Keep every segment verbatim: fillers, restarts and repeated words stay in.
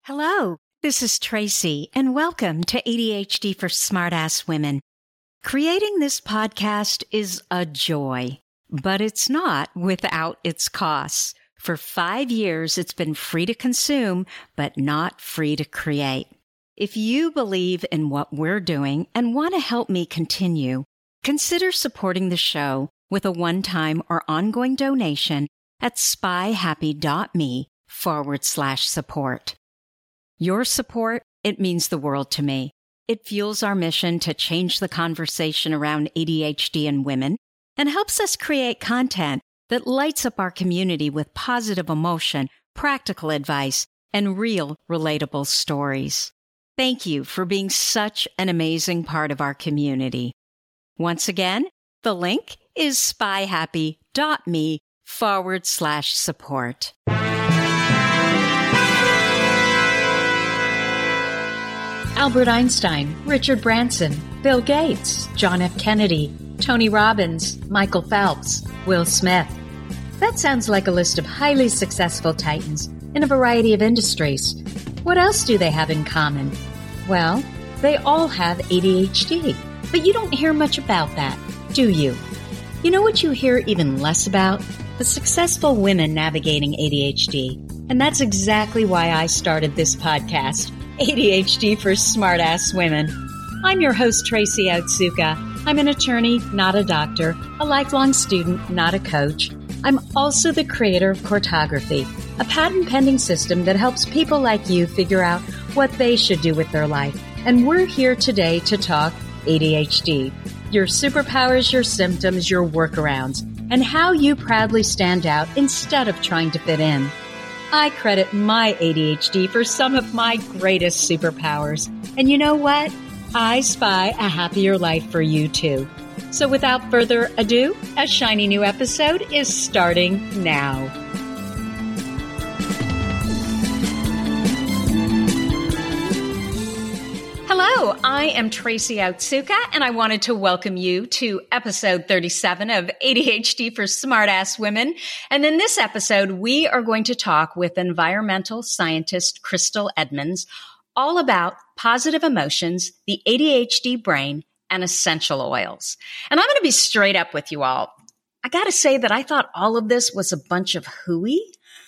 Hello, this is Tracy, and welcome to A D H D for Smartass Women. Creating this podcast is a joy, but it's not without its costs. For five years, it's been free to consume, but not free to create. If you believe in what we're doing and want to help me continue, consider supporting the show with a one-time or ongoing donation at spyhappy.me forward slash support. Your support, it means the world to me. It fuels our mission to change the conversation around A D H D and women and helps us create content that lights up our community with positive emotion, practical advice, and real relatable stories. Thank you for being such an amazing part of our community. Once again, the link is spyhappy.me forward slash support. Albert Einstein, Richard Branson, Bill Gates, John F. Kennedy, Tony Robbins, Michael Phelps, Will Smith. That sounds like a list of highly successful titans in a variety of industries. What else do they have in common? Well, they all have A D H D, but you don't hear much about that, do you? You know what you hear even less about? The successful women navigating A D H D. And that's exactly why I started this podcast, A D H D for Smartass Women. I'm your host, Tracy Otsuka. I'm an attorney, not a doctor, a lifelong student, not a coach. I'm also the creator of Courtography, a patent-pending system that helps people like you figure out what they should do with their life. And we're here today to talk A D H D, your superpowers, your symptoms, your workarounds, and how you proudly stand out instead of trying to fit in. I credit my A D H D for some of my greatest superpowers. And you know what? I spy a happier life for you too. So without further ado, a shiny new episode is starting now. Hello, I am Tracy Otsuka, and I wanted to welcome you to episode thirty-seven of A D H D for Smartass Women. And in this episode, we are going to talk with environmental scientist Crystal Edmonds all about positive emotions, the A D H D brain, and essential oils. And I'm going to be straight up with you all. I got to say that I thought all of this was a bunch of hooey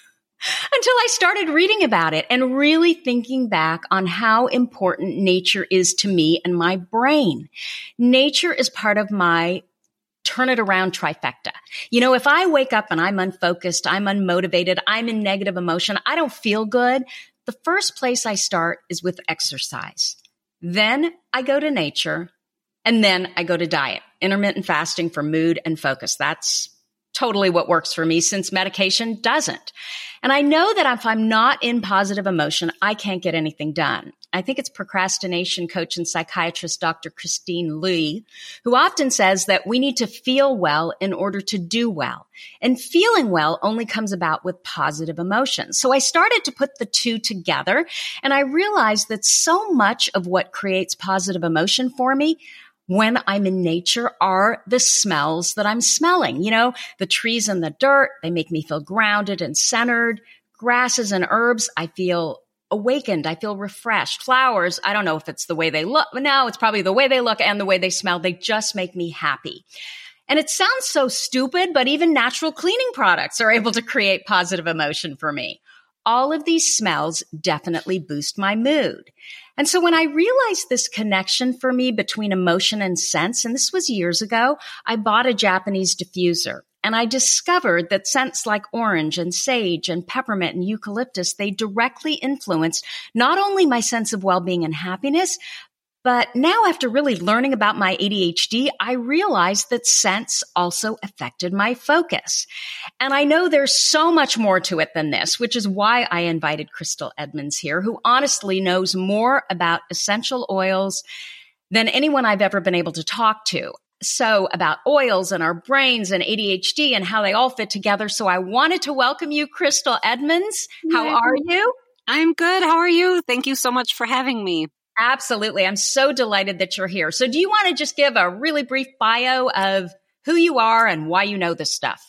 until I started reading about it and really thinking back on how important nature is to me and my brain. Nature is part of my turn it around trifecta. You know, if I wake up and I'm unfocused, I'm unmotivated, I'm in negative emotion, I don't feel good, the first place I start is with exercise. Then I go to nature, and then I go to diet, intermittent fasting for mood and focus. That's totally what works for me since medication doesn't. And I know that if I'm not in positive emotion, I can't get anything done. I think it's procrastination coach and psychiatrist Doctor Christine Lee, who often says that we need to feel well in order to do well. And feeling well only comes about with positive emotions. So I started to put the two together, and I realized that so much of what creates positive emotion for me when I'm in nature are the smells that I'm smelling. You know, the trees and the dirt, they make me feel grounded and centered. Grasses and herbs, I feel awakened. I feel refreshed. Flowers, I don't know if it's the way they look. No, it's probably the way they look and the way they smell. They just make me happy. And it sounds so stupid, but even natural cleaning products are able to create positive emotion for me. All of these smells definitely boost my mood. And so when I realized this connection for me between emotion and sense, and this was years ago, I bought a Japanese diffuser. And I discovered that scents like orange and sage and peppermint and eucalyptus, they directly influenced not only my sense of well-being and happiness, but now after really learning about my A D H D, I realized that scents also affected my focus. And I know there's so much more to it than this, which is why I invited Crystal Edmonds here, who honestly knows more about essential oils than anyone I've ever been able to talk to. So about oils and our brains and A D H D and how they all fit together. So I wanted to welcome you, Crystal Edmonds. How Hi. are you? I'm good. How are you? Thank you so much for having me. Absolutely. I'm so delighted that you're here. So do you want to just give a really brief bio of who you are and why you know this stuff?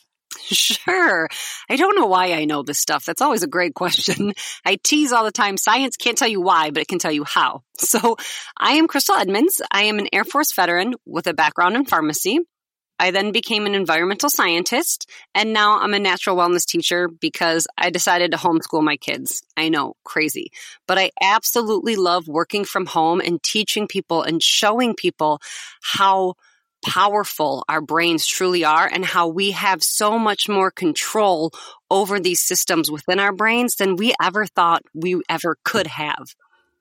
Sure. I don't know why I know this stuff. That's always a great question. I tease all the time. Science can't tell you why, but it can tell you how. So I am Crystal Edmonds. I am an Air Force veteran with a background in pharmacy. I then became an environmental scientist, and now I'm a natural wellness teacher because I decided to homeschool my kids. I know, crazy. But I absolutely love working from home and teaching people and showing people how powerful our brains truly are and how we have so much more control over these systems within our brains than we ever thought we ever could have.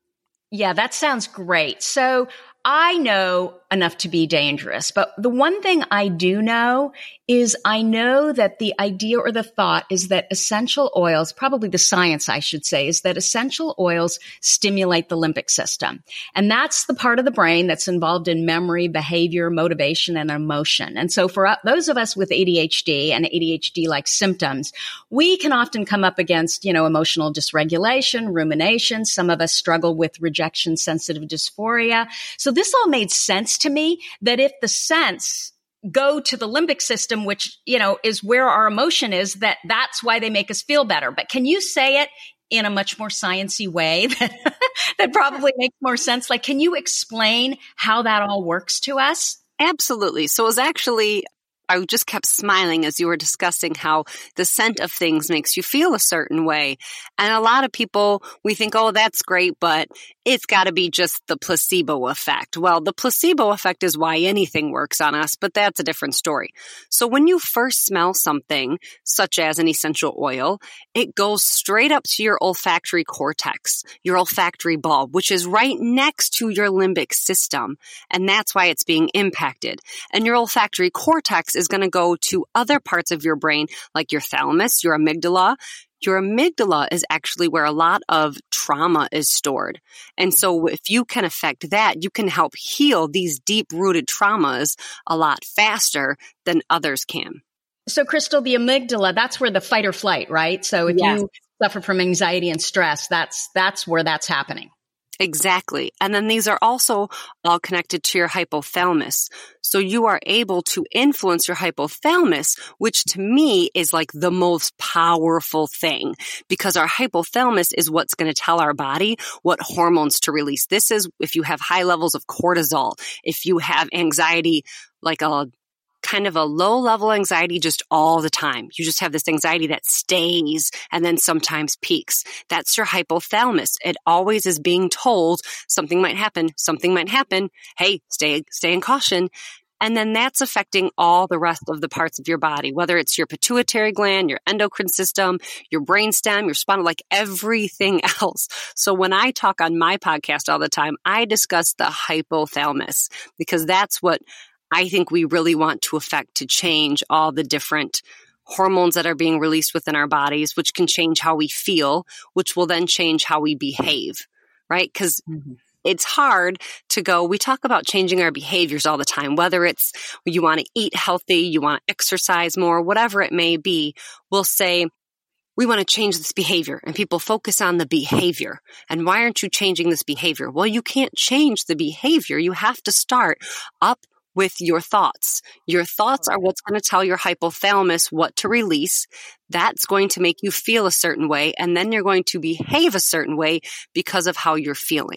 Yeah, that sounds great. So I know enough to be dangerous, but the one thing I do know is I know that the idea or the thought is that essential oils, probably the science I should say, is that essential oils stimulate the limbic system. And that's the part of the brain that's involved in memory, behavior, motivation, and emotion. And so for those of us with A D H D and A D H D-like symptoms, we can often come up against, you know, emotional dysregulation, rumination. Some of us struggle with rejection-sensitive dysphoria. So this all made sense to me that if the scents go to the limbic system, which, you know, is where our emotion is, that that's why they make us feel better. But can you say it in a much more sciencey way that, that probably makes more sense? Like, can you explain how that all works to us? Absolutely. So it was actually, I just kept smiling as you were discussing how the scent of things makes you feel a certain way. And a lot of people, we think, oh, that's great, but it's got to be just the placebo effect. Well, the placebo effect is why anything works on us, but that's a different story. So when you first smell something, such as an essential oil, it goes straight up to your olfactory cortex, your olfactory bulb, which is right next to your limbic system. And that's why it's being impacted. And your olfactory cortex is going to go to other parts of your brain, like your thalamus, your amygdala. Your amygdala is actually where a lot of trauma is stored. And so if you can affect that, you can help heal these deep-rooted traumas a lot faster than others can. So, Crystal, the amygdala, that's where the fight or flight, right? So if yes. you suffer from anxiety and stress, that's that's where that's happening. Exactly. And then these are also all connected to your hypothalamus. So you are able to influence your hypothalamus, which to me is like the most powerful thing because our hypothalamus is what's going to tell our body what hormones to release. This is if you have high levels of cortisol, if you have anxiety, like a kind of a low level anxiety just all the time. You just have this anxiety that stays and then sometimes peaks. That's your hypothalamus. It always is being told something might happen, something might happen. Hey, stay, stay in caution. And then that's affecting all the rest of the parts of your body, whether it's your pituitary gland, your endocrine system, your brainstem, your spinal, like everything else. So when I talk on my podcast all the time, I discuss the hypothalamus because that's what I think we really want to affect to change all the different hormones that are being released within our bodies, which can change how we feel, which will then change how we behave, right? Because mm-hmm. it's hard to go, we talk about changing our behaviors all the time, whether it's you want to eat healthy, you want to exercise more, whatever it may be, we'll say, we want to change this behavior, and people focus on the behavior. And why aren't you changing this behavior? Well, you can't change the behavior. You have to start up with your thoughts. Your thoughts are what's going to tell your hypothalamus what to release. That's going to make you feel a certain way, and then you're going to behave a certain way because of how you're feeling.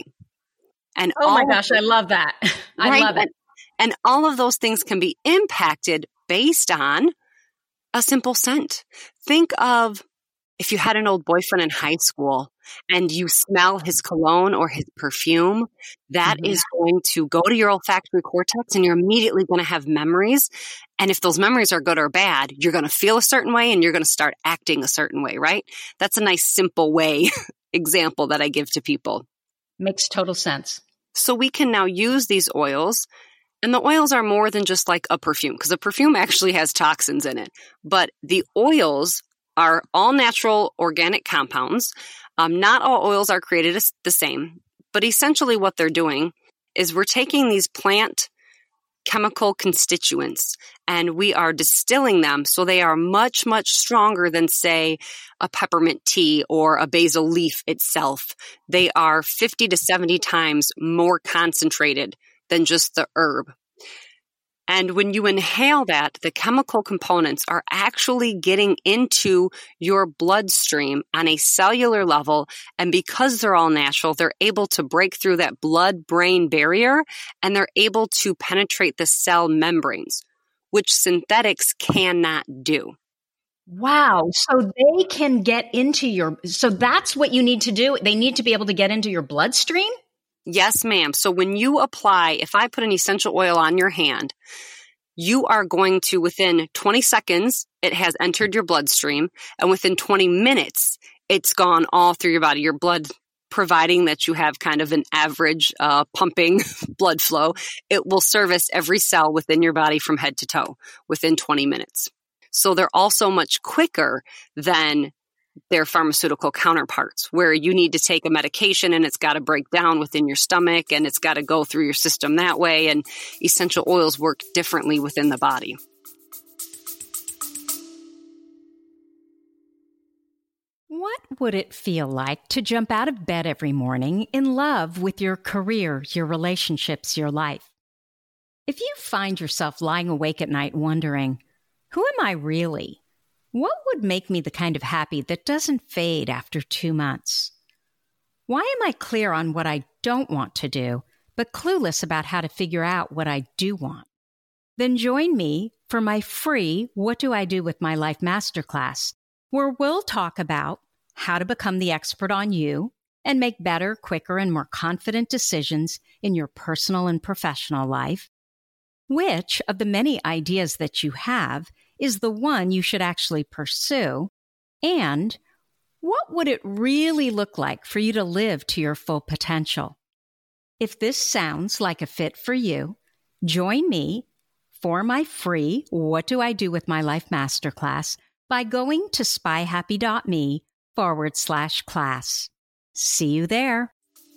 And oh my gosh, I love that. I right? love it. And, and all of those things can be impacted based on a simple scent. Think of if you had an old boyfriend in high school and you smell his cologne or his perfume, that mm-hmm. is going to go to your olfactory cortex and you're immediately going to have memories. And if those memories are good or bad, you're going to feel a certain way and you're going to start acting a certain way, right? That's a nice, simple way example that I give to people. Makes total sense. So we can now use these oils. And the oils are more than just like a perfume because a perfume actually has toxins in it. But the oils are all natural organic compounds. Um, not all oils are created as the same, but essentially what they're doing is we're taking these plant chemical constituents and we are distilling them so they are much, much stronger than, say, a peppermint tea or a basil leaf itself. They are fifty to seventy times more concentrated than just the herb. And when you inhale that, the chemical components are actually getting into your bloodstream on a cellular level. And because they're all natural, they're able to break through that blood-brain barrier, and they're able to penetrate the cell membranes, which synthetics cannot do. Wow. So they can get into your, so that's what you need to do. They need to be able to get into your bloodstream? Yes, ma'am. So when you apply, if I put an essential oil on your hand, you are going to, within twenty seconds, it has entered your bloodstream. And within twenty minutes, it's gone all through your body. Your blood, providing that you have kind of an average uh, pumping blood flow, it will service every cell within your body from head to toe within twenty minutes. So they're also much quicker than their pharmaceutical counterparts, where you need to take a medication and it's got to break down within your stomach and it's got to go through your system that way. And essential oils work differently within the body. What would it feel like to jump out of bed every morning in love with your career, your relationships, your life? If you find yourself lying awake at night wondering, who am I really? What would make me the kind of happy that doesn't fade after two months? Why am I clear on what I don't want to do, but clueless about how to figure out what I do want? Then join me for my free What Do I Do with My Life Masterclass, where we'll talk about how to become the expert on you and make better, quicker, and more confident decisions in your personal and professional life. Which of the many ideas that you have is the one you should actually pursue? And what would it really look like for you to live to your full potential? If this sounds like a fit for you, join me for my free What Do I Do with My Life Masterclass by going to spyhappy.me forward slash class. See you there.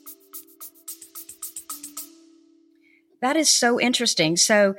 That is so interesting. So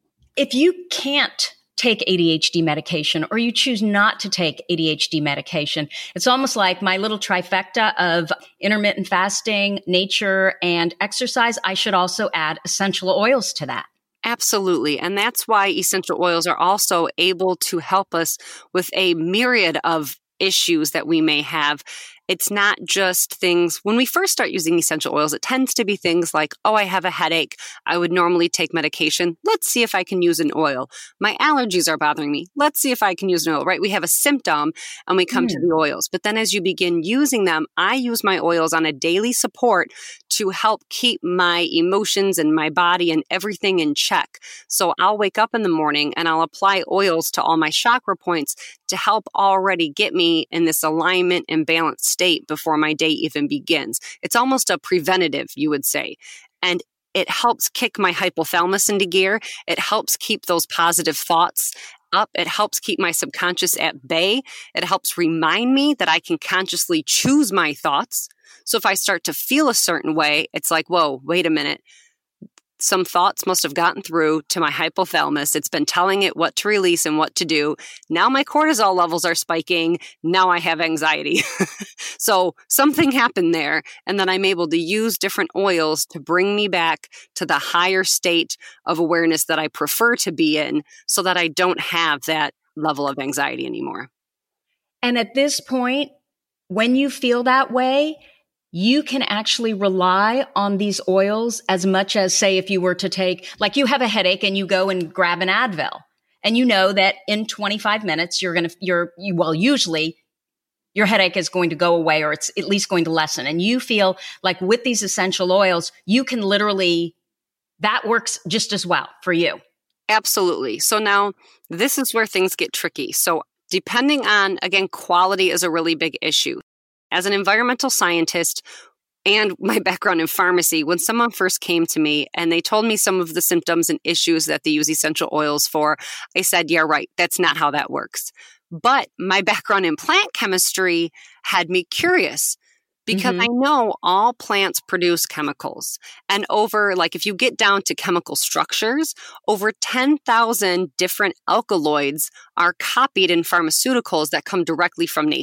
if you can't take A D H D medication or you choose not to take A D H D medication, it's almost like my little trifecta of intermittent fasting, nature, and exercise. I should also add essential oils to that. Absolutely. And that's why essential oils are also able to help us with a myriad of issues that we may have. It's not just things, when we first start using essential oils, it tends to be things like, oh, I have a headache. I would normally take medication. Let's see if I can use an oil. My allergies are bothering me. Let's see if I can use an oil, right? We have a symptom and we come mm. to the oils. But then as you begin using them, I use my oils on a daily support to help keep my emotions and my body and everything in check. So I'll wake up in the morning and I'll apply oils to all my chakra points to help already get me in this alignment and balanced state before my day even begins. It's almost a preventative, you would say. And it helps kick my hypothalamus into gear. It helps keep those positive thoughts up. It helps keep my subconscious at bay. It helps remind me that I can consciously choose my thoughts. So if I start to feel a certain way, it's like, whoa, wait a minute. Some thoughts must have gotten through to my hypothalamus. It's been telling it what to release and what to do. Now my cortisol levels are spiking. Now I have anxiety. So something happened there. And then I'm able to use different oils to bring me back to the higher state of awareness that I prefer to be in so that I don't have that level of anxiety anymore. And at this point, when you feel that way, you can actually rely on these oils as much as, say, if you were to take, like you have a headache and you go and grab an Advil and you know that in twenty-five minutes, you're going to, you're, you, well, usually your headache is going to go away or it's at least going to lessen. And you feel like with these essential oils, you can literally, that works just as well for you. Absolutely. So now this is where things get tricky. So depending on, again, quality is a really big issue. As an environmental scientist and my background in pharmacy, when someone first came to me and they told me some of the symptoms and issues that they use essential oils for, I said, yeah, right, that's not how that works. But my background in plant chemistry had me curious because mm-hmm. I know all plants produce chemicals. And over, like if you get down to chemical structures, over ten thousand different alkaloids are copied in pharmaceuticals that come directly from nature.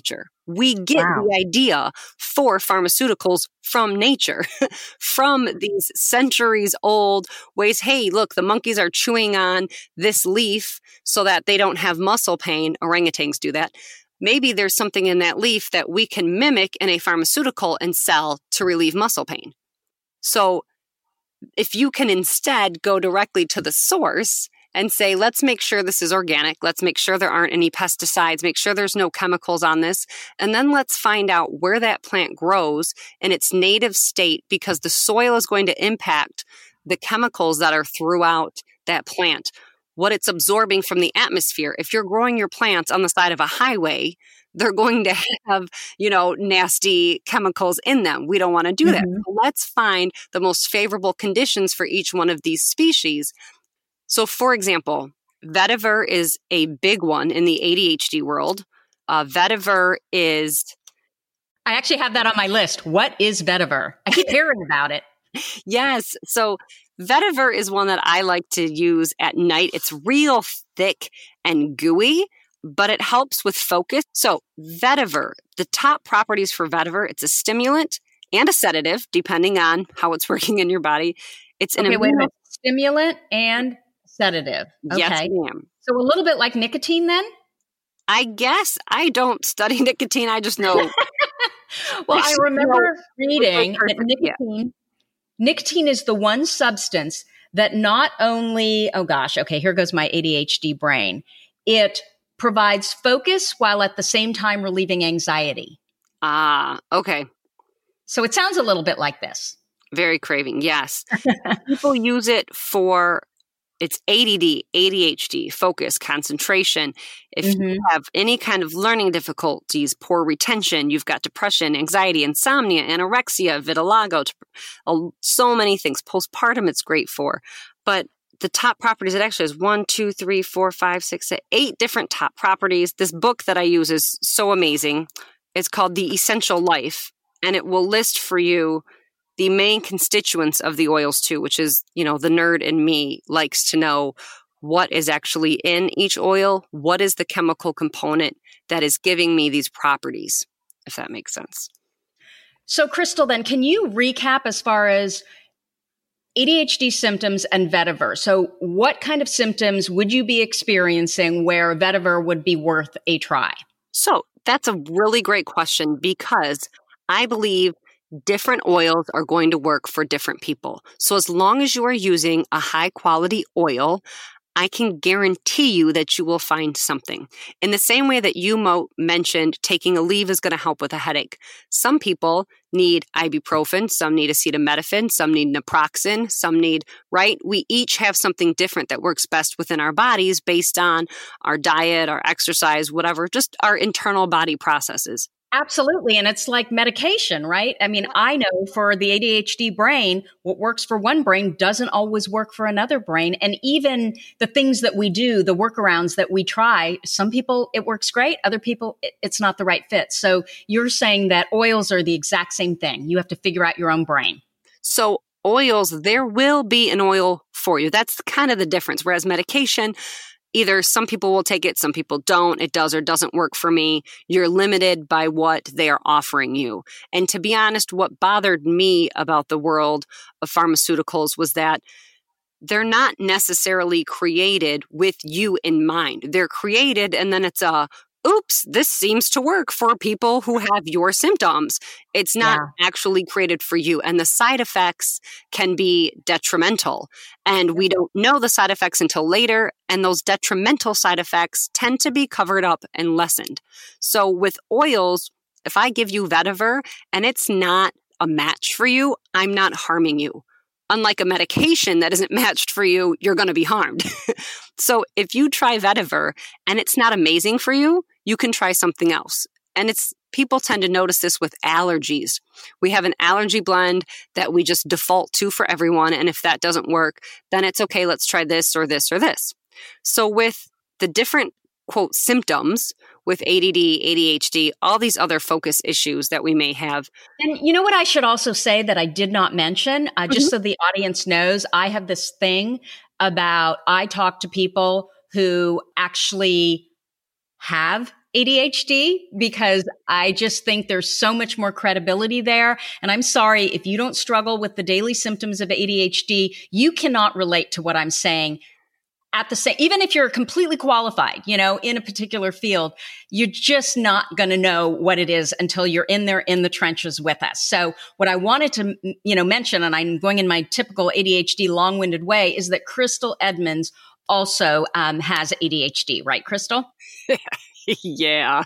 We get Wow. the idea for pharmaceuticals from nature, from these centuries old ways. Hey, look, the monkeys are chewing on this leaf so that they don't have muscle pain. Orangutans do that. Maybe there's something in that leaf that we can mimic in a pharmaceutical and sell to relieve muscle pain. So if you can instead go directly to the source and say, let's make sure this is organic. Let's make sure there aren't any pesticides. Make sure there's no chemicals on this. And then let's find out where that plant grows in its native state, because the soil is going to impact the chemicals that are throughout that plant, what it's absorbing from the atmosphere. If you're growing your plants on the side of a highway, they're going to have, you know, nasty chemicals in them. We don't want to do mm-hmm. that. So let's find the most favorable conditions for each one of these species. So, for example, vetiver is a big one in the A D H D world. Uh, vetiver is... I actually have that on my list. What is vetiver? I keep hearing about it. Yes. So vetiver is one that I like to use at night. It's real thick and gooey, but it helps with focus. So vetiver, the top properties for vetiver, it's a stimulant and a sedative, depending on how it's working in your body. It's an okay, immuno- wait a minute. Stimulant and sedative. Okay. Yes, ma'am. So a little bit like nicotine then? I guess. I don't study nicotine. I just know. Well, I, I remember know reading that nicotine, yeah. nicotine is the one substance that not only, oh gosh, okay, here goes my A D H D brain. It provides focus while at the same time relieving anxiety. Ah, okay. So it sounds a little bit like this. Very craving, yes. People use it for, it's A D D, A D H D, focus, concentration. If mm-hmm. you have any kind of learning difficulties, poor retention, you've got depression, anxiety, insomnia, anorexia, vitiligo, so many things. Postpartum, it's great for. But the top properties, it actually has one, two, three, four, five, six, eight different top properties. This book that I use is so amazing. It's called The Essential Life, and it will list for you the main constituents of the oils too, which is, you know, the nerd in me likes to know what is actually in each oil, what is the chemical component that is giving me these properties, if that makes sense. So Crystal, then can you recap as far as A D H D symptoms and vetiver? So what kind of symptoms would you be experiencing where vetiver would be worth a try? So that's a really great question, because I believe different oils are going to work for different people. So as long as you are using a high quality oil, I can guarantee you that you will find something. In the same way that you mo- mentioned taking Aleve is going to help with a headache. Some people need ibuprofen, some need acetaminophen, some need naproxen, some need, right? We each have something different that works best within our bodies based on our diet, our exercise, whatever, just our internal body processes. Absolutely. And it's like medication, right? I mean, I know for the A D H D brain, what works for one brain doesn't always work for another brain. And even the things that we do, the workarounds that we try, some people it works great. Other people, it's not the right fit. So you're saying that oils are the exact same thing. You have to figure out your own brain. So oils, there will be an oil for you. That's kind of the difference. Whereas medication, either some people will take it, some people don't. It does or doesn't work for me. You're limited by what they are offering you. And to be honest, what bothered me about the world of pharmaceuticals was that they're not necessarily created with you in mind. They're created and then it's a, oops, this seems to work for people who have your symptoms. It's not yeah. actually created for you. And the side effects can be detrimental. And we don't know the side effects until later. And those detrimental side effects tend to be covered up and lessened. So with oils, if I give you vetiver and it's not a match for you, I'm not harming you. Unlike a medication that isn't matched for you, you're going to be harmed. So if you try vetiver and it's not amazing for you, you can try something else. And it's people tend to notice this with allergies. We have an allergy blend that we just default to for everyone. And if that doesn't work, then it's okay, let's try this or this or this. So with the different, quote, symptoms with A D D, A D H D, all these other focus issues that we may have. And you know what I should also say that I did not mention, uh, just mm-hmm. so the audience knows, I have this thing about, I talk to people who actually have A D H D because I just think there's so much more credibility there. And I'm sorry if you don't struggle with the daily symptoms of A D H D, you cannot relate to what I'm saying at the same, even if you're completely qualified, you know, in a particular field, you're just not going to know what it is until you're in there in the trenches with us. So what I wanted to, you know, mention, and I'm going in my typical A D H D long-winded way, is that Crystal Edmonds also um, has A D H D, right, Crystal? Yeah.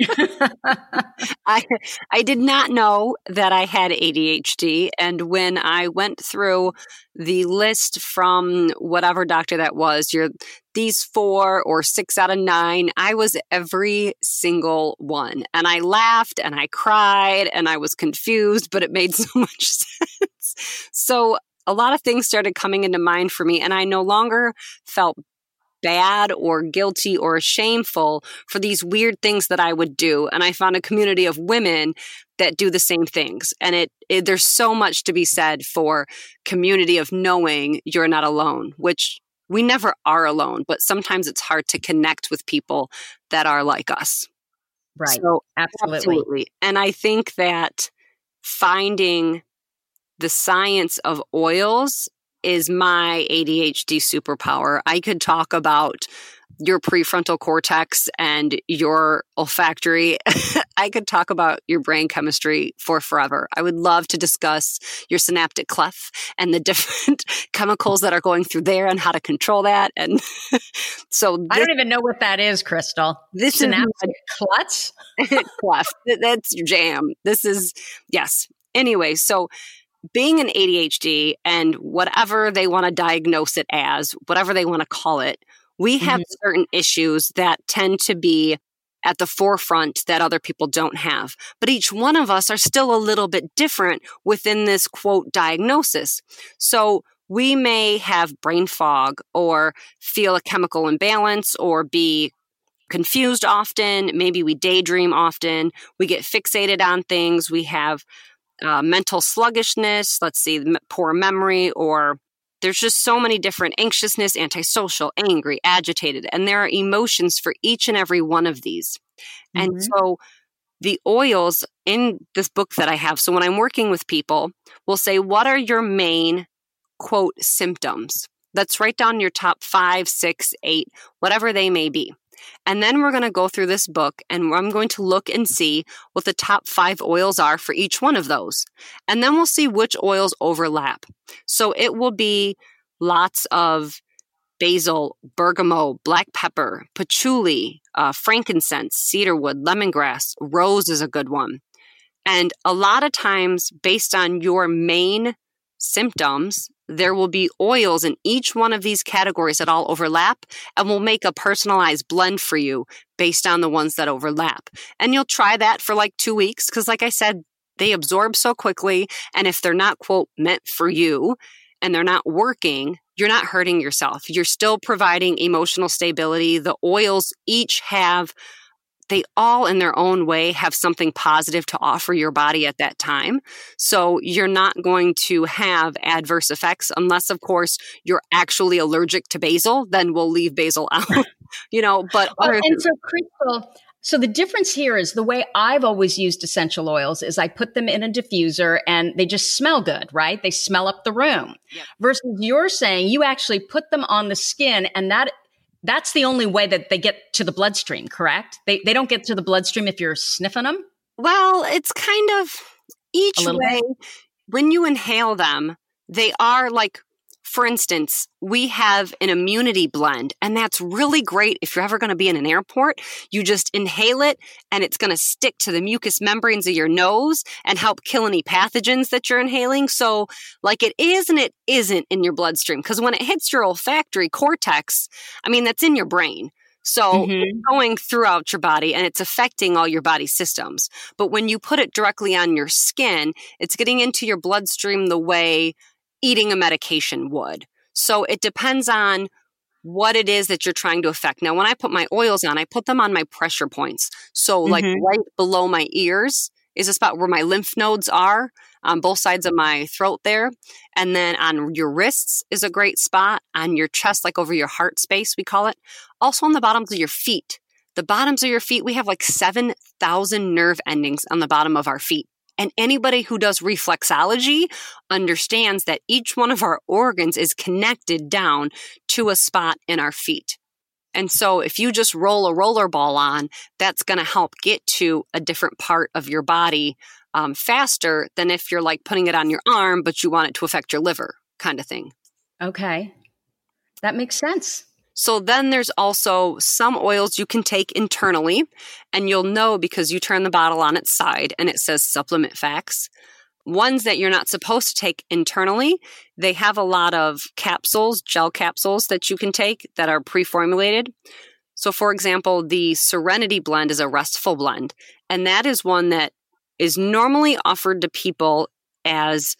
I I did not know that I had A D H D. And when I went through the list from whatever doctor that was, you're these four or six out of nine, I was every single one. And I laughed and I cried and I was confused, but it made so much sense. So a lot of things started coming into mind for me, and I no longer felt bad or guilty or shameful for these weird things that I would do. And I found a community of women that do the same things. And it, it there's so much to be said for community of knowing you're not alone, which we never are alone, but sometimes it's hard to connect with people that are like us. Right. So, absolutely. absolutely. And I think that finding the science of oils is my A D H D superpower. I could talk about your prefrontal cortex and your olfactory. I could talk about your brain chemistry for forever. I would love to discuss your synaptic cleft and the different chemicals that are going through there and how to control that. And so this, I don't even know what that is, Crystal. This synaptic is klutz? cleft. That's jam. This is, yes. Anyway, so being an A D H D and whatever they want to diagnose it as, whatever they want to call it, we have mm-hmm. certain issues that tend to be at the forefront that other people don't have. But each one of us are still a little bit different within this quote diagnosis. So we may have brain fog or feel a chemical imbalance or be confused often. Maybe we daydream often. We get fixated on things. We have Uh, mental sluggishness, let's see, m- poor memory, or there's just so many different anxiousness, antisocial, angry, agitated, and there are emotions for each and every one of these. Mm-hmm. And so the oils in this book that I have, so when I'm working with people, we'll say, what are your main, quote, symptoms? Let's write down your top five, six, eight, whatever they may be. And then we're going to go through this book and I'm going to look and see what the top five oils are for each one of those. And then we'll see which oils overlap. So it will be lots of basil, bergamot, black pepper, patchouli, uh, frankincense, cedarwood, lemongrass, rose is a good one. And a lot of times based on your main symptoms, there will be oils in each one of these categories that all overlap, and we'll make a personalized blend for you based on the ones that overlap. And you'll try that for like two weeks because, like I said, they absorb so quickly. And if they're not, quote, meant for you and they're not working, you're not hurting yourself. You're still providing emotional stability. The oils each have they all in their own way have something positive to offer your body at that time. So you're not going to have adverse effects unless, of course, you're actually allergic to basil, then we'll leave basil out, you know, but. Oh, and so Crystal, so the difference here is the way I've always used essential oils is I put them in a diffuser and they just smell good, right? They smell up the room. Yep. Versus you're saying you actually put them on the skin and that That's the only way that they get to the bloodstream, correct? They they don't get to the bloodstream if you're sniffing them? Well, it's kind of each way. Bit. When you inhale them, they are like, for instance, we have an immunity blend, and that's really great if you're ever going to be in an airport. You just inhale it, and it's going to stick to the mucous membranes of your nose and help kill any pathogens that you're inhaling. So, like it is and it isn't in your bloodstream, because when it hits your olfactory cortex, I mean, that's in your brain. So mm-hmm. it's going throughout your body and it's affecting all your body systems. But when you put it directly on your skin, it's getting into your bloodstream the way eating a medication would. So it depends on what it is that you're trying to affect. Now, when I put my oils on, I put them on my pressure points. So mm-hmm. like right below my ears is a spot where my lymph nodes are on both sides of my throat there. And then on your wrists is a great spot. On your chest, like over your heart space, we call it. Also on the bottoms of your feet. The bottoms of your feet, we have like seven thousand nerve endings on the bottom of our feet. And anybody who does reflexology understands that each one of our organs is connected down to a spot in our feet. And so if you just roll a roller ball on, that's going to help get to a different part of your body um, faster than if you're like putting it on your arm, but you want it to affect your liver kind of thing. Okay. That makes sense. So then there's also some oils you can take internally, and you'll know because you turn the bottle on its side and it says supplement facts. Ones that you're not supposed to take internally, they have a lot of capsules, gel capsules that you can take that are pre-formulated. So for example, the Serenity blend is a restful blend, and that is one that is normally offered to people as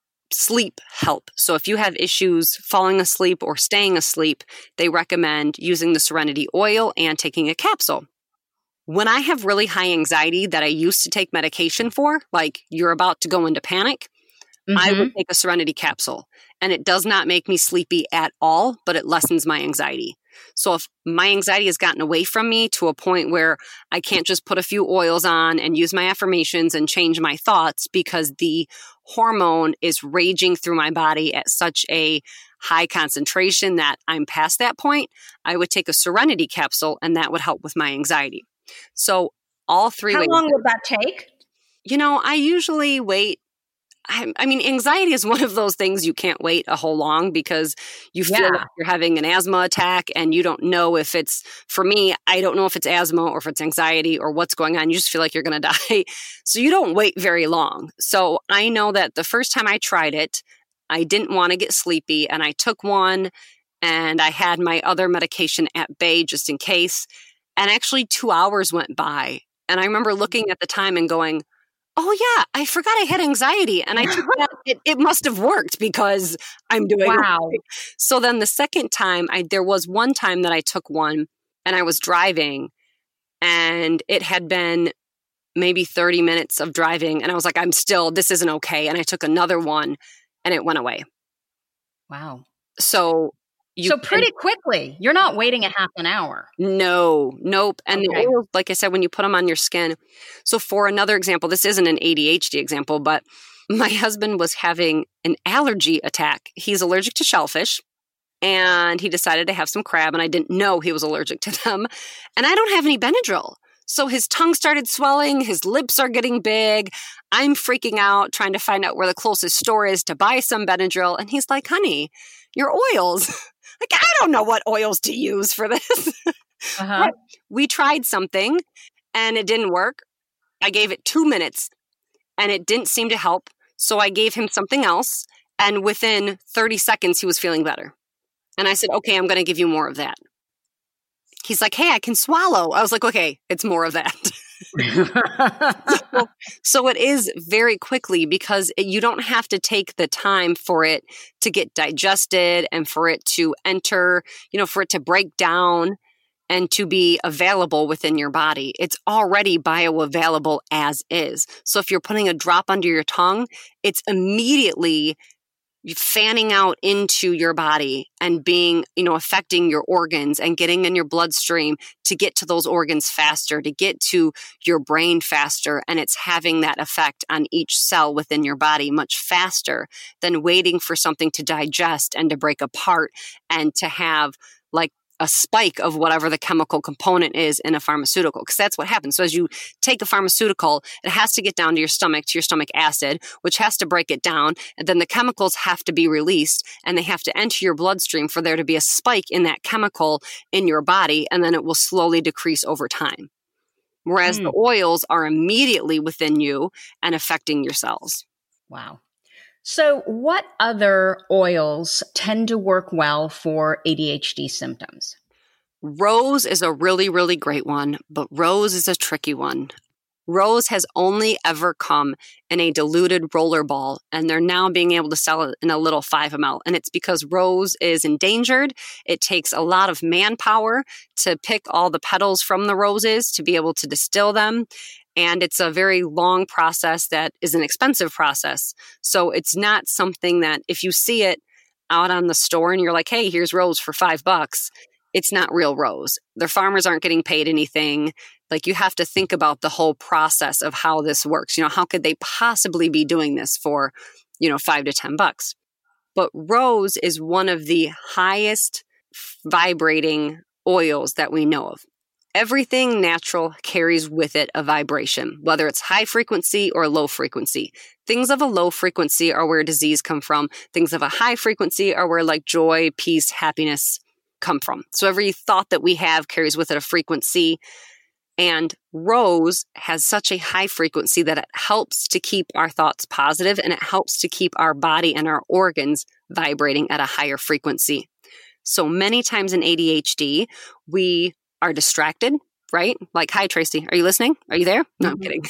sleep help. So if you have issues falling asleep or staying asleep, they recommend using the Serenity oil and taking a capsule. When I have really high anxiety that I used to take medication for, like you're about to go into panic, mm-hmm. I would take a Serenity capsule. And it does not make me sleepy at all, but it lessens my anxiety. So if my anxiety has gotten away from me to a point where I can't just put a few oils on and use my affirmations and change my thoughts because the hormone is raging through my body at such a high concentration that I'm past that point, I would take a Serenity capsule and that would help with my anxiety. So all three. How ways, long would that take? You know, I usually wait. I, I mean, anxiety is one of those things you can't wait a whole long because you feel yeah. like you're having an asthma attack and you don't know if it's, for me, I don't know if it's asthma or if it's anxiety or what's going on. You just feel like you're going to die. So you don't wait very long. So I know that the first time I tried it, I didn't want to get sleepy and I took one and I had my other medication at bay just in case. And actually two hours went by. And I remember looking at the time and going, oh yeah, I forgot I had anxiety. And I took that, it, it must have worked because I'm doing wow. it. So then the second time, I there was one time that I took one and I was driving and it had been maybe thirty minutes of driving. And I was like, I'm still, this isn't okay. And I took another one and it went away. Wow. So You so pretty can, quickly, you're not waiting a half an hour. No, nope. And okay. the oils, like I said, when you put them on your skin. So for another example, this isn't an A D H D example, but my husband was having an allergy attack. He's allergic to shellfish and he decided to have some crab and I didn't know he was allergic to them. And I don't have any Benadryl. So his tongue started swelling, his lips are getting big. I'm freaking out, trying to find out where the closest store is to buy some Benadryl. And he's like, honey, your oils. Like, I don't know what oils to use for this. Uh-huh. We tried something and it didn't work. I gave it two minutes and it didn't seem to help. So I gave him something else. And within thirty seconds, he was feeling better. And I said, okay, I'm going to give you more of that. He's like, hey, I can swallow. I was like, okay, it's more of that. so, so it is very quickly because it, you don't have to take the time for it to get digested and for it to enter, you know, for it to break down and to be available within your body. It's already bioavailable as is. So if you're putting a drop under your tongue, it's immediately fanning out into your body and being, you know, affecting your organs and getting in your bloodstream to get to those organs faster, to get to your brain faster. And it's having that effect on each cell within your body much faster than waiting for something to digest and to break apart and to have like a spike of whatever the chemical component is in a pharmaceutical, because that's what happens. So as you take a pharmaceutical, it has to get down to your stomach, to your stomach acid, which has to break it down. And then the chemicals have to be released and they have to enter your bloodstream for there to be a spike in that chemical in your body. And then it will slowly decrease over time. Whereas mm. the oils are immediately within you and affecting your cells. Wow. So what other oils tend to work well for A D H D symptoms? Rose is a really, really great one, but rose is a tricky one. Rose has only ever come in a diluted roller ball, and they're now being able to sell it in a little five milliliters. And it's because rose is endangered. It takes a lot of manpower to pick all the petals from the roses to be able to distill them. And it's a very long process that is an expensive process. So it's not something that if you see it out on the store and you're like, hey, here's rose for five bucks, it's not real rose. Their farmers aren't getting paid anything. Like, you have to think about the whole process of how this works. You know, how could they possibly be doing this for, you know, five to ten bucks? But rose is one of the highest vibrating oils that we know of. Everything natural carries with it a vibration, whether it's high frequency or low frequency. Things of a low frequency are where disease come from. Things of a high frequency are where like joy, peace, happiness come from. So every thought that we have carries with it a frequency. And rose has such a high frequency that it helps to keep our thoughts positive, and it helps to keep our body and our organs vibrating at a higher frequency. So many times in A D H D, we are distracted, right? Like, hi, Tracy, are you listening? Are you there? No, I'm kidding.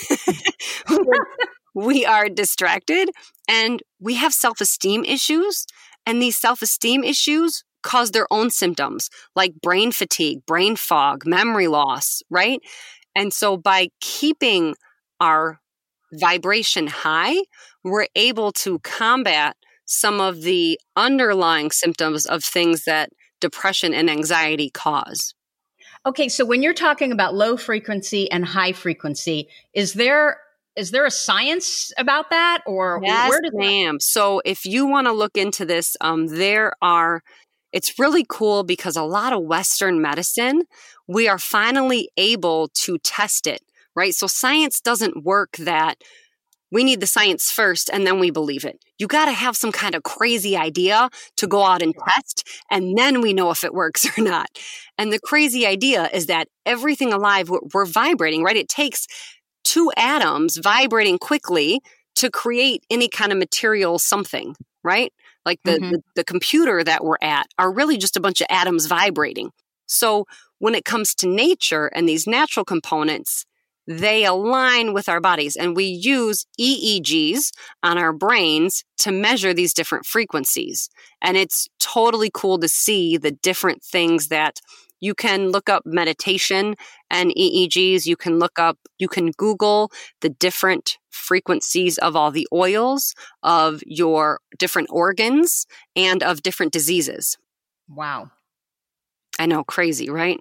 We are distracted and we have self-esteem issues. And these self-esteem issues cause their own symptoms like brain fatigue, brain fog, memory loss, right? And so by keeping our vibration high, we're able to combat some of the underlying symptoms of things that depression and anxiety cause. Okay, so when you're talking about low frequency and high frequency, is there is there a science about that, or yes, where does ma'am. That- so if you want to look into this, um, there are. It's really cool because a lot of Western medicine, we are finally able to test it, right? So science doesn't work that we need the science first and then we believe it. You got to have some kind of crazy idea to go out and test, and then we know if it works or not. And the crazy idea is that everything alive, we're, we're vibrating, right? It takes two atoms vibrating quickly to create any kind of material something, right? Like the, mm-hmm. the, the computer that we're at are really just a bunch of atoms vibrating. So when it comes to nature and these natural components, they align with our bodies, and we use E E Gs on our brains to measure these different frequencies. And it's totally cool to see the different things that you can look up meditation and E E Gs. You can look up, you can Google the different frequencies of all the oils, of your different organs, and of different diseases. Wow. I know, crazy, right?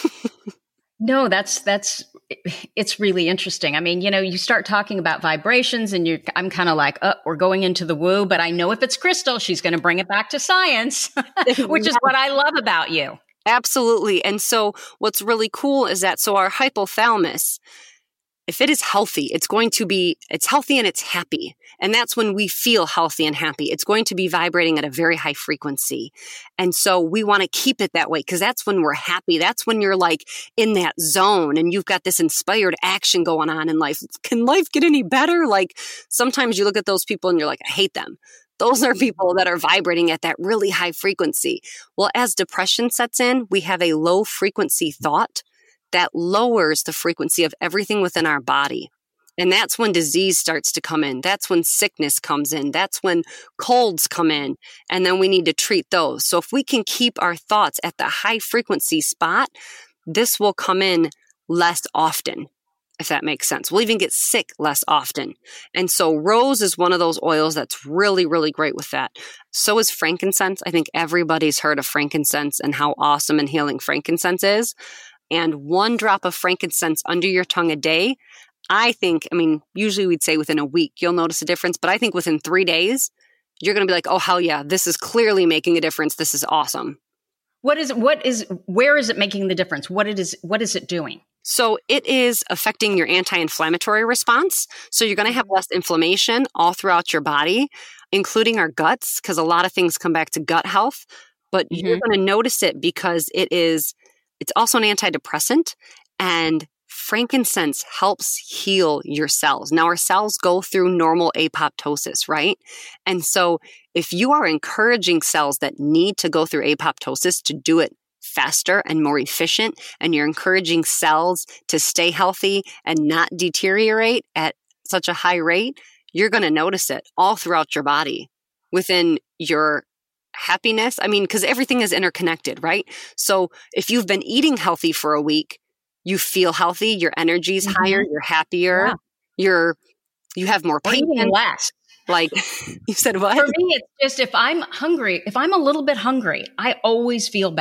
No, that's, that's, it's really interesting. I mean, you know, you start talking about vibrations and you I'm kind of like, oh, we're going into the woo, but I know if it's Crystal, she's going to bring it back to science, which is what I love about you. Absolutely. And so what's really cool is that, so our hypothalamus, if it is healthy, it's going to be, it's healthy and it's happy. And that's when we feel healthy and happy. It's going to be vibrating at a very high frequency. And so we want to keep it that way because that's when we're happy. That's when you're like in that zone and you've got this inspired action going on in life. Can life get any better? Like sometimes you look at those people and you're like, I hate them. Those are people that are vibrating at that really high frequency. Well, as depression sets in, we have a low frequency thought that lowers the frequency of everything within our body. And that's when disease starts to come in. That's when sickness comes in. That's when colds come in. And then we need to treat those. So if we can keep our thoughts at the high frequency spot, this will come in less often, if that makes sense. We'll even get sick less often. And so rose is one of those oils that's really, really great with that. So is frankincense. I think everybody's heard of frankincense and how awesome and healing frankincense is. And one drop of frankincense under your tongue a day, I think, I mean, usually we'd say within a week, you'll notice a difference. But I think within three days, you're going to be like, oh, hell yeah, this is clearly making a difference. This is awesome. What is, what is, where is it making the difference? What it is, what is it doing? So it is affecting your anti-inflammatory response. So you're going to have less inflammation all throughout your body, including our guts, because a lot of things come back to gut health. But mm-hmm. you're going to notice it because it is, it's also an antidepressant, and frankincense helps heal your cells. Now, our cells go through normal apoptosis, right? And so if you are encouraging cells that need to go through apoptosis to do it faster and more efficient, and you're encouraging cells to stay healthy and not deteriorate at such a high rate, you're going to notice it all throughout your body within your happiness. I mean, because everything is interconnected, right? So if you've been eating healthy for a week, you feel healthy, your energy's mm-hmm. higher, you're happier, yeah. you're, you have more patience. Eating less. Like you said, what? For me, it's just if I'm hungry, if I'm a little bit hungry, I always feel better.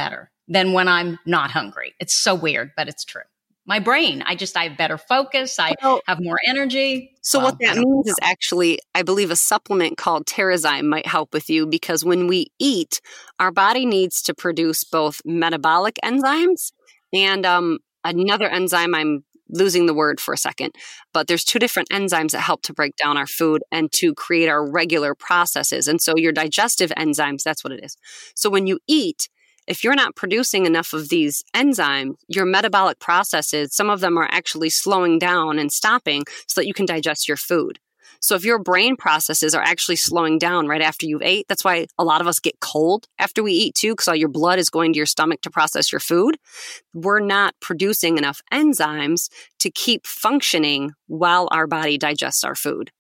than when I'm not hungry. It's so weird, but it's true. My brain, I just, I have better focus. I Well, have more energy. So Well, what I that don't means know. is actually, I believe a supplement called Terrazyme might help with you, because when we eat, our body needs to produce both metabolic enzymes and um, another enzyme. I'm losing the word for a second, but there's two different enzymes that help to break down our food and to create our regular processes. And so your digestive enzymes, that's what it is. So when you eat, if you're not producing enough of these enzymes, your metabolic processes, some of them are actually slowing down and stopping so that you can digest your food. So if your brain processes are actually slowing down right after you've ate, that's why a lot of us get cold after we eat too, because all your blood is going to your stomach to process your food. We're not producing enough enzymes to keep functioning while our body digests our food.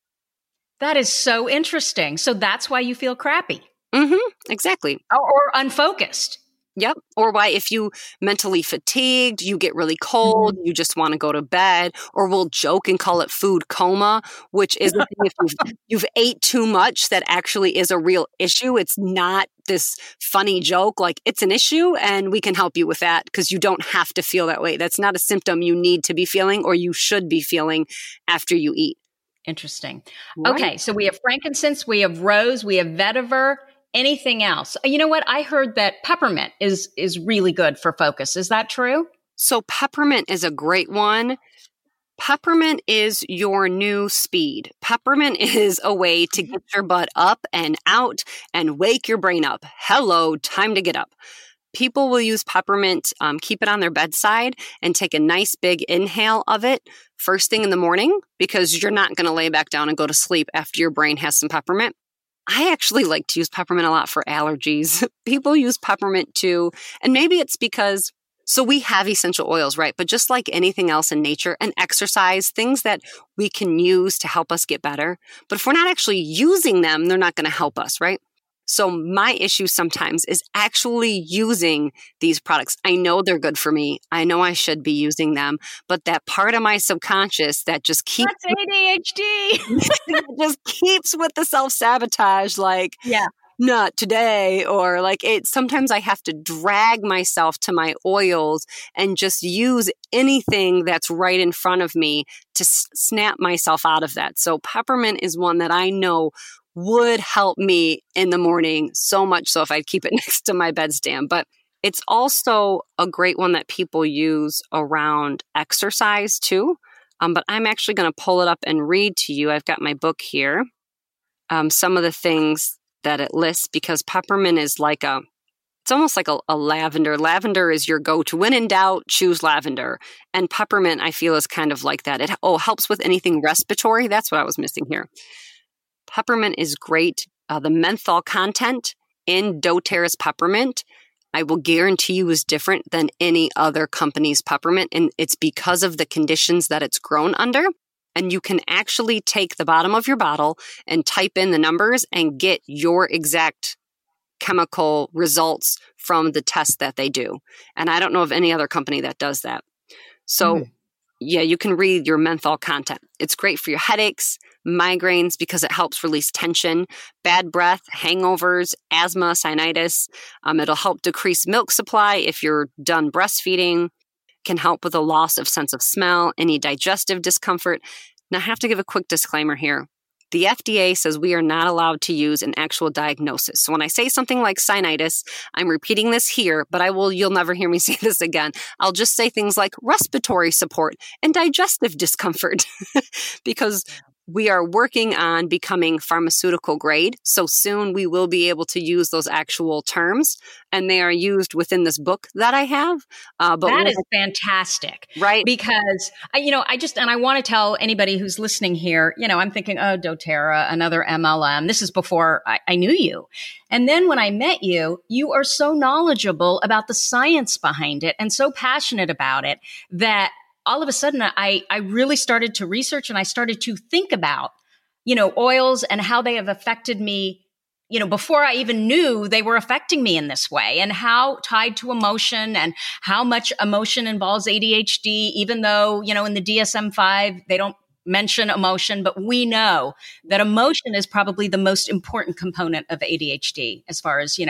That is so interesting. So that's why you feel crappy. Mm-hmm, exactly. Or, or unfocused. Yep. Or why if you mentally fatigued, you get really cold, mm-hmm. you just want to go to bed, or we'll joke and call it food coma, which is if you've, you've ate too much, that actually is a real issue. It's not this funny joke, like it's an issue and we can help you with that because you don't have to feel that way. That's not a symptom you need to be feeling or you should be feeling after you eat. Interesting. Right. Okay. So we have frankincense, we have rose, we have vetiver. Anything else? You know what? I heard that peppermint is is really good for focus. Is that true? So peppermint is a great one. Peppermint is your new speed. Peppermint is a way to get your butt up and out and wake your brain up. Hello, time to get up. People will use peppermint, um, keep it on their bedside and take a nice big inhale of it first thing in the morning, because you're not going to lay back down and go to sleep after your brain has some peppermint. I actually like to use peppermint a lot for allergies. People use peppermint too. And maybe it's because, so we have essential oils, right? But just like anything else in nature and exercise, things that we can use to help us get better. But if we're not actually using them, they're not going to help us, right? So my issue sometimes is actually using these products. I know they're good for me. I know I should be using them, but that part of my subconscious that just keeps That's A D H D. just keeps with the self-sabotage, like, yeah, not today, or like it. Sometimes I have to drag myself to my oils and just use anything that's right in front of me to s- snap myself out of that. So peppermint is one that I know would help me in the morning so much so if I'd keep it next to my bedstand. But it's also a great one that people use around exercise too. Um, but I'm actually going to pull it up and read to you. I've got my book here. Um, some of the things that it lists, because peppermint is like a, it's almost like a, a lavender. Lavender is your go-to. When in doubt, choose lavender. And peppermint, I feel, is kind of like that. It oh helps with anything respiratory. That's what I was missing here. Peppermint is great. Uh, the menthol content in doTERRA's peppermint, I will guarantee you, is different than any other company's peppermint. And it's because of the conditions that it's grown under. And you can actually take the bottom of your bottle and type in the numbers and get your exact chemical results from the test that they do. And I don't know of any other company that does that. So mm. yeah, you can read your menthol content. It's great for your headaches, migraines, because it helps release tension, bad breath, hangovers, asthma, sinusitis. Um, it'll help decrease milk supply if you're done breastfeeding. Can help with a loss of sense of smell, any digestive discomfort. Now, I have to give a quick disclaimer here. The F D A says we are not allowed to use an actual diagnosis. So when I say something like sinusitis, I'm repeating this here, but I will, you'll never hear me say this again. I'll just say things like respiratory support and digestive discomfort because we are working on becoming pharmaceutical grade. So soon we will be able to use those actual terms, and they are used within this book that I have. Uh, but that is fantastic. Right. Because, you know, I just, and I want to tell anybody who's listening here, you know, I'm thinking, oh, doTERRA, another M L M. This is before I, I knew you. And then when I met you, you are so knowledgeable about the science behind it and so passionate about it that all of a sudden I, I really started to research and I started to think about, you know, oils and how they have affected me, you know, before I even knew they were affecting me in this way, and how tied to emotion and how much emotion involves A D H D, even though, you know, in the D S M five, they don't mention emotion, but we know that emotion is probably the most important component of A D H D as far as, you know,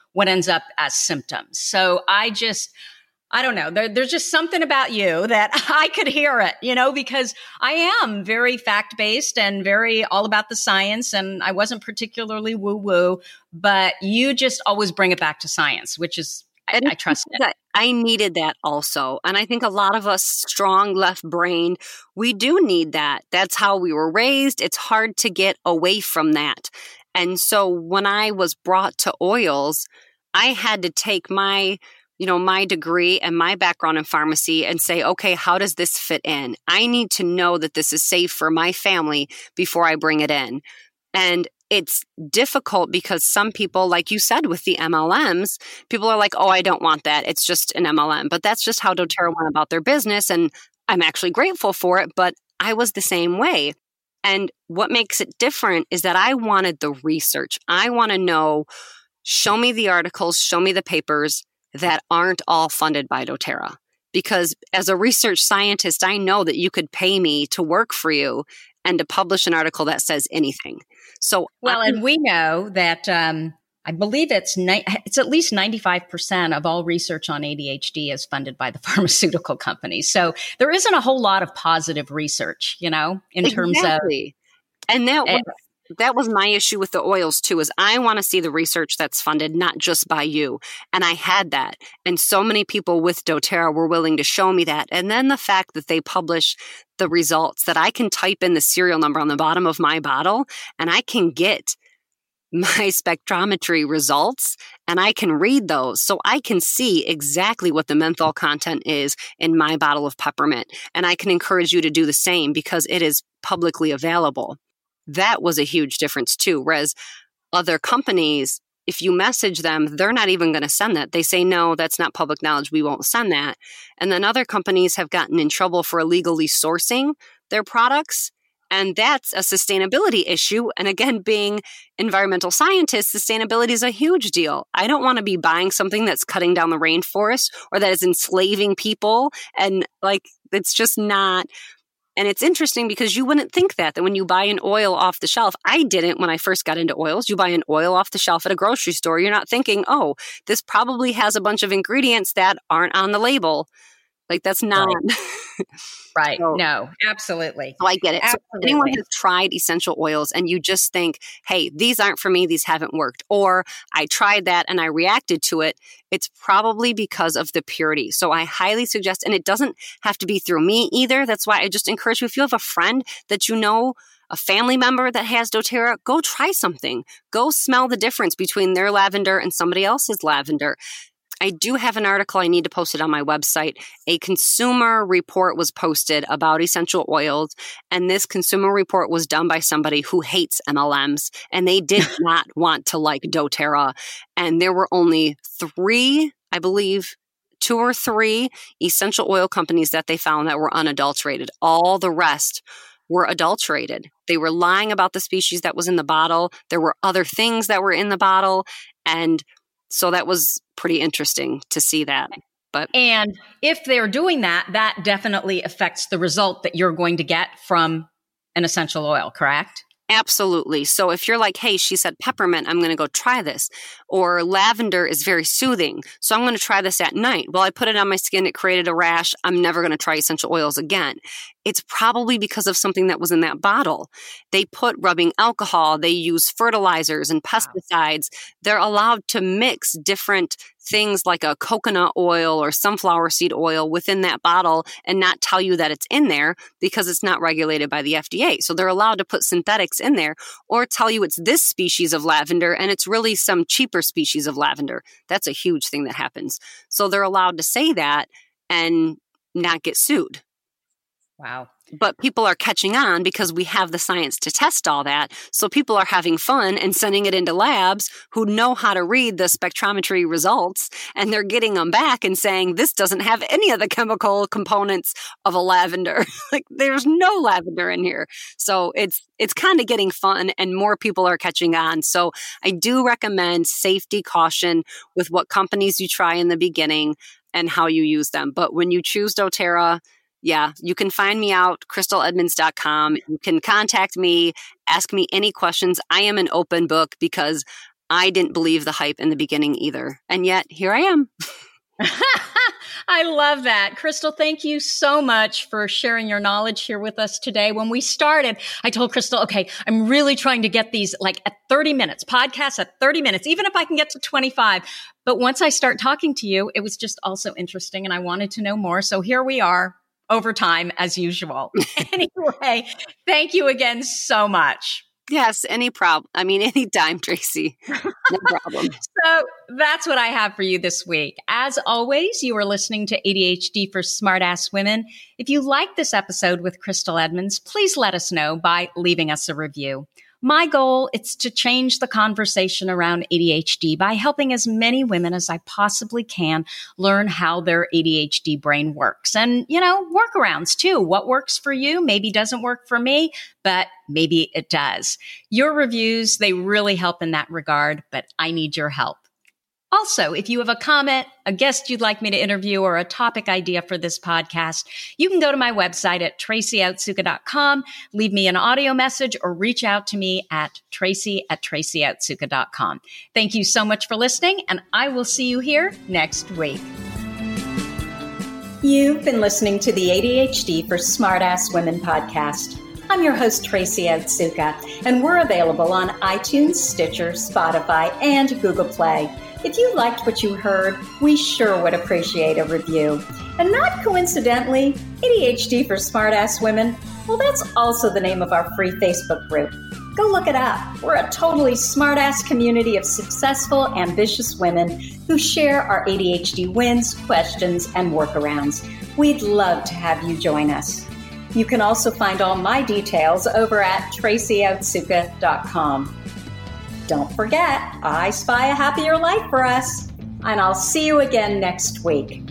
what ends up as symptoms. So I just, I don't know. There, there's just something about you that I could hear it, you know, because I am very fact-based and very all about the science. And I wasn't particularly woo-woo, but you just always bring it back to science, which is, I, I trust it. I needed that also. And I think a lot of us strong left-brained, we do need that. That's how we were raised. It's hard to get away from that. And so when I was brought to oils, I had to take my you know, my degree and my background in pharmacy and say, okay, how does this fit in? I need to know that this is safe for my family before I bring it in. And it's difficult because some people, like you said, with the M L Ms, people are like, oh, I don't want that. It's just an M L M. But that's just how doTERRA went about their business. And I'm actually grateful for it, but I was the same way. And what makes it different is that I wanted the research. I want to know, show me the articles, show me the papers that aren't all funded by doTERRA. Because as a research scientist, I know that you could pay me to work for you and to publish an article that says anything. So, well, I'm, and we know that um, I believe it's ni- it's at least ninety-five percent of all research on A D H D is funded by the pharmaceutical companies. So there isn't a whole lot of positive research, you know, in exactly. terms of. And that was, Uh, that was my issue with the oils too, is I want to see the research that's funded, not just by you. And I had that. And so many people with doTERRA were willing to show me that. And then the fact that they publish the results, that I can type in the serial number on the bottom of my bottle and I can get my spectrometry results and I can read those. So I can see exactly what the menthol content is in my bottle of peppermint. And I can encourage you to do the same because it is publicly available. That was a huge difference too. Whereas other companies, if you message them, they're not even going to send that. They say, no, that's not public knowledge. We won't send that. And then other companies have gotten in trouble for illegally sourcing their products. And that's a sustainability issue. And again, being environmental scientists, sustainability is a huge deal. I don't want to be buying something that's cutting down the rainforest or that is enslaving people. And like, it's just not. And it's interesting because you wouldn't think that, that when you buy an oil off the shelf, I didn't when I first got into oils. You buy an oil off the shelf at a grocery store, you're not thinking, oh, this probably has a bunch of ingredients that aren't on the label. Like that's not. Right. Right. So, no, absolutely. So I get it. Absolutely. So if anyone has tried essential oils and you just think, hey, these aren't for me, these haven't worked, or I tried that and I reacted to it, it's probably because of the purity. So I highly suggest, and it doesn't have to be through me either. That's why I just encourage you, if you have a friend that you know, a family member that has doTERRA, go try something. Go smell the difference between their lavender and somebody else's lavender. I do have an article. I need to post it on my website. A consumer report was posted about essential oils, and this consumer report was done by somebody who hates M L Ms, and they did not want to like doTERRA. And there were only three, I believe, two or three essential oil companies that they found that were unadulterated. All the rest were adulterated. They were lying about the species that was in the bottle. There were other things that were in the bottle, and so that was pretty interesting to see that. But and if they're doing that, that definitely affects the result that you're going to get from an essential oil, correct? Absolutely. So if you're like, hey, she said peppermint, I'm going to go try this. Or lavender is very soothing, so I'm going to try this at night. Well, I put it on my skin, it created a rash. I'm never going to try essential oils again. It's probably because of something that was in that bottle. They put rubbing alcohol, they use fertilizers and pesticides. They're allowed to mix different things like a coconut oil or sunflower seed oil within that bottle and not tell you that it's in there because it's not regulated by the F D A. So they're allowed to put synthetics in there or tell you it's this species of lavender and it's really some cheaper species of lavender. That's a huge thing that happens. So they're allowed to say that and not get sued. Wow. But people are catching on because we have the science to test all that. So people are having fun and sending it into labs who know how to read the spectrometry results, and they're getting them back and saying, this doesn't have any of the chemical components of a lavender. Like there's no lavender in here. So it's it's kind of getting fun and more people are catching on. So I do recommend safety, caution with what companies you try in the beginning and how you use them. But when you choose doTERRA, yeah, you can find me out, crystal edmonds dot com. You can contact me, ask me any questions. I am an open book because I didn't believe the hype in the beginning either. And yet here I am. I love that. Crystal, thank you so much for sharing your knowledge here with us today. When we started, I told Crystal, okay, I'm really trying to get these like at thirty minutes, podcasts at thirty minutes, even if I can get to twenty-five. But once I start talking to you, it was just also interesting and I wanted to know more. So here we are over time as usual. Anyway, thank you again so much. Yes, any problem. I mean, anytime, Tracy. No problem. So that's what I have for you this week. As always, you are listening to A D H D for Smartass Women. If you like this episode with Crystal Edmonds, please let us know by leaving us a review. My goal is to change the conversation around A D H D by helping as many women as I possibly can learn how their A D H D brain works. And, you know, workarounds too. What works for you maybe doesn't work for me, but maybe it does. Your reviews, they really help in that regard, but I need your help. Also, if you have a comment, a guest you'd like me to interview, or a topic idea for this podcast, you can go to my website at tracy otsuka dot com, leave me an audio message, or reach out to me at tracy at tracy otsuka dot com. Thank you so much for listening, and I will see you here next week. You've been listening to the A D H D for Smartass Women podcast. I'm your host, Tracy Otsuka, and we're available on iTunes, Stitcher, Spotify, and Google Play. If you liked what you heard, we sure would appreciate a review. And not coincidentally, A D H D for Smartass Women, well, that's also the name of our free Facebook group. Go look it up. We're a totally smartass community of successful, ambitious women who share our A D H D wins, questions, and workarounds. We'd love to have you join us. You can also find all my details over at tracy otsuka dot com. Don't forget, I spy a happier life for us, and I'll see you again next week.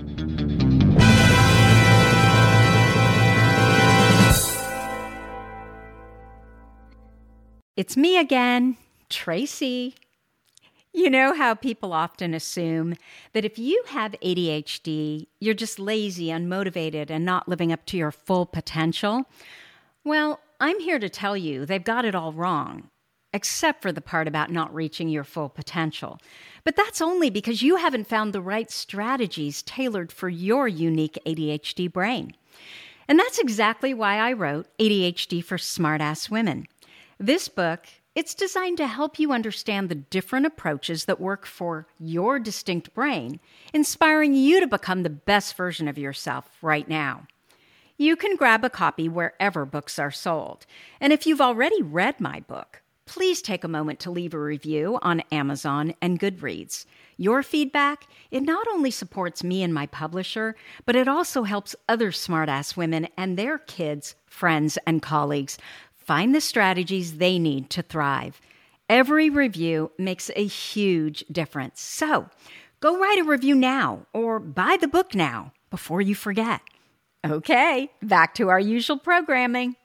It's me again, Tracy. You know how people often assume that if you have A D H D, you're just lazy, unmotivated, and not living up to your full potential? Well, I'm here to tell you they've got it all wrong, except for the part about not reaching your full potential. But that's only because you haven't found the right strategies tailored for your unique A D H D brain. And that's exactly why I wrote A D H D for Smartass Women. This book, it's designed to help you understand the different approaches that work for your distinct brain, inspiring you to become the best version of yourself right now. You can grab a copy wherever books are sold. And if you've already read my book, please take a moment to leave a review on Amazon and Goodreads. Your feedback, it not only supports me and my publisher, but it also helps other smartass women and their kids, friends, and colleagues find the strategies they need to thrive. Every review makes a huge difference. So go write a review now or buy the book now before you forget. Okay, back to our usual programming.